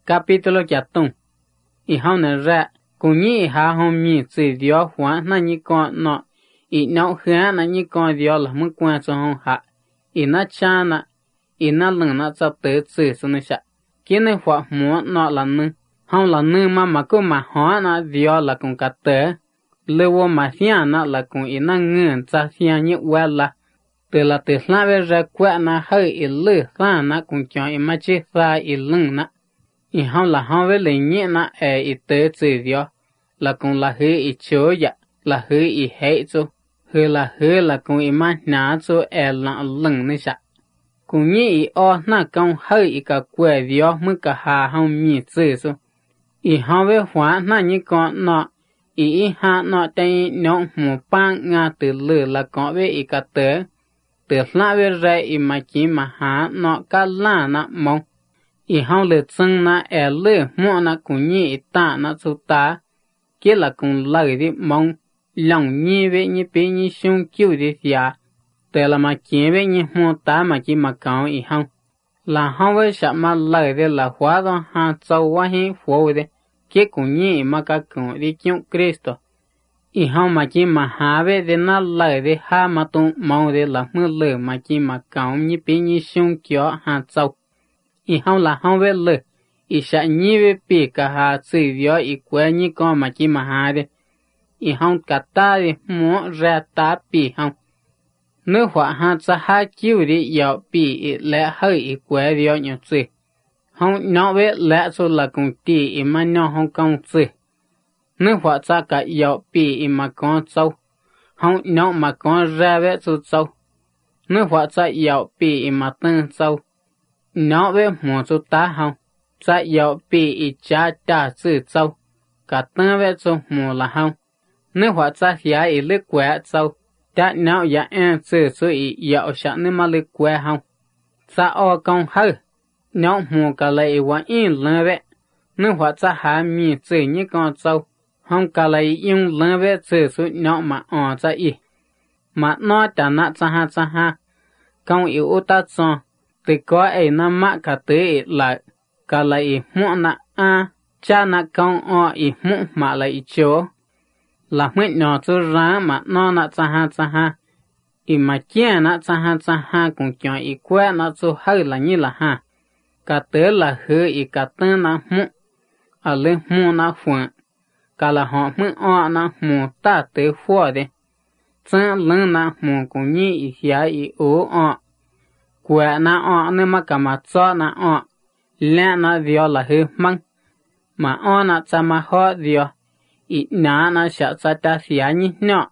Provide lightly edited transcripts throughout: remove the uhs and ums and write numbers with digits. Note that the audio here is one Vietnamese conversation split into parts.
capítulo chatung. Y hong nè ra, cùng nhị hà hong mi chỉ dió hóa na nhị con nọ, y nấu khá na nhị con dió là mức quan cho hong hạ, y na cha na, y na lưng na cho tới chỉ số nè sạ, kia nè hóa múa nọ là nư, hong là nư mà cứ mà hóa na dió là cùng cả tới, lưu mà phía na là cùng y na ngưỡng cha phía nhị qua là, từ là từ lá về ra quẹ na hơi y lư ra na cùng cho y mà chỉ ra y lưng na. Y hong là hong với lấy nhẹ na y tới chỉ dió, là cùng là hư y chối dạ, là hư y hệ chú, hư là cùng y mà ná chú là lưng nè sạ. Cùng nhẹ y o na công hơi y cả quẹ dió mới cả hà hong mi chỉ chú. Y hong với hóa na như con nọ, y ha nọ tay nông mù bang nga từ lử là có với y cả tới. Từ lá về ra y mà chỉ mà há nọ cả lá na mong. Y hong lử chân na lử mua na cùng nhẹ y ta na chú ta. Kia là cùng lời đi mong lòng nhẹ về nhẹ bế nhẹ xung kiêu đi xìa. Từ là mà chỉ về nhẹ mua ta mà chỉ mà cao y hong. Là hong với sạ mà lời đi là hóa đó ha châu quá hình phố đi. Kia cùng nhẹ mà cả cùng đi kiêu Cristo. Y hong mà chỉ mà há về đi na lời đi ha mà tung mong đi là mưa lử mà chỉ mà cao nhẹ bế nhẹ xung kiêu ha châu. Y hong là hong về lử. Y sạ nhị về bì cả hà chỉ dió y quê nhị con mà chỉ mà hà đi. Y hong cả ta đi mua ra ta bì hong. Nếu hóa hà cha hà chiêu đi dạo bì y lẽ hơi y quê dió nhọ chỉ. Hong nó về lẽ số là cùng tì y mà nó hong công chỉ. Nếu hóa cha cả dạo bì y mà con châu. Hong nó mà con ra về số châu. Nếu hóa cha dạo bì y mà tân châu. Nó về mua số ta hong. Cha dạo bì y cha ta chỉ châu. Cả tân về số mua là hong. Nếu hóa cha giá y lực quẹ châu. Ta nào giá em chỉ số y dạo sẵn nếu mà lực quẹ hong. Cha o công hơi. Nó mua cả lại y in lần về. Nếu hóa cha hạ mi chỉ như con châu. Hong cả lại in lần về chỉ số nó mà cha y. Mà nó ta nạ cha ha. Công y ưu ta chọn. Từ có ấy nó mạ cả tới lại. Cả lại mua na cha na công y mua mà lại chỗ. Là mấy nhỏ chú ra mà nó na cha ha. Y mà kia na cha ha cũng cho y quẹ na chú hơi là như là ha. Cả tới là hư y cả tên na mua. Ở lên mua na phượng. Cả là họ mua na mua ta tới phua đi. Chân lên na mua cũng như y xá y ố quẹ na nên mà cả mà cho na lẽ na dió là hư măng. Mà na cha mà họ dió. Y na sẽ cha ta xá như nọ.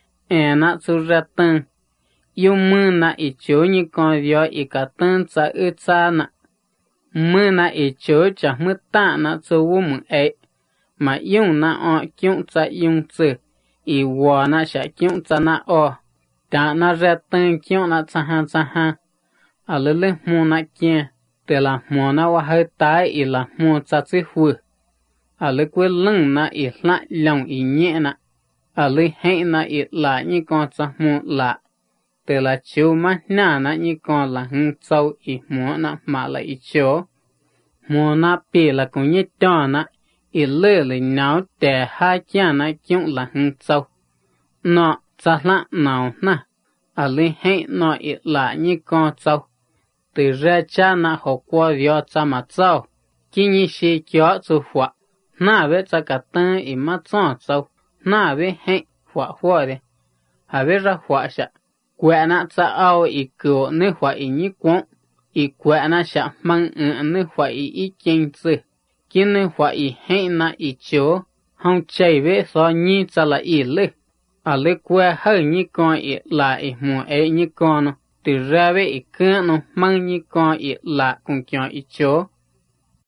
Na chú ra tên. Yêu mưa na y chố như con dió y cả tên cha cha na. Mưa na y chố chả mưa ta na chú vô mừng ấy. Mà yêu na kiêu cha yêu chữ. Y wo na sẽ kiêu cha na ta na ra tên kiêu na cha ha. Ở lên mua na kia. Từ là mua na wa hơi tái y là mua cha chữ hư. Ở lên quê lưng na y lại lòng y nhẹ na. Ở lên hệ na y là như con cha mua lạ. Từ là chiếu mắt na như con là hưng châu y mua na mà là y chiếu. Mua na bì là cũng như cho na. Y lơ lì náo để hai cha na kiêu là hưng châu. Nó cha lạ nào na. Ở lên hệ nó y là như con châu. Từ ra cha na học qua dió cha mà châu. Khi như xí kió chú họa. Na về cha cả tên y mà chọn châu. Na về hệ họa họa đi. Hà về ra họa sạ. Quẹ na cha ao y cứu nơi họa y như quông. Y quẹ na sạ mang nơi họa y kinh chư. Khi nơi họa y hệ na y chố. Hông chạy về so như cha là y lư. Ở lư quẹ hơi như con y là y mùa ấy như con. Từ ra về y cơ nó mang như con y là cùng cho y chố.